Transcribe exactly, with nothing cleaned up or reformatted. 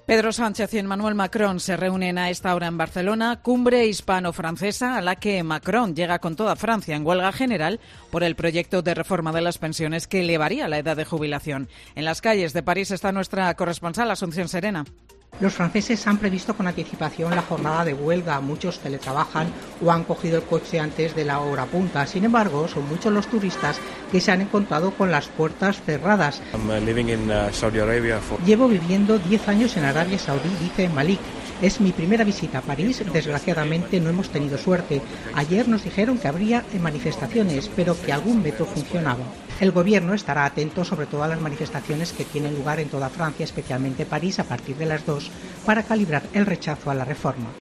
Pedro Sánchez y Emmanuel Macron se reúnen a esta hora en Barcelona, cumbre hispano-francesa a la que Macron llega con toda Francia en huelga general por el proyecto de reforma de las pensiones que elevaría la edad de jubilación. En las calles de París está nuestra corresponsal Asunción Serena. Los franceses han previsto con anticipación la jornada de huelga. Muchos teletrabajan o han cogido el coche antes de la hora punta. Sin embargo, son muchos los turistas que se han encontrado con las puertas cerradas. In, uh, Saudi Arabia for... Llevo viviendo diez años en Arabia Saudí, dice Malik. Es mi primera visita a París. Desgraciadamente no hemos tenido suerte. Ayer nos dijeron que habría manifestaciones, pero que algún metro funcionaba. El gobierno estará atento sobre todo a las manifestaciones que tienen lugar en toda Francia, especialmente París, a partir de las dos, para calibrar el rechazo a la reforma.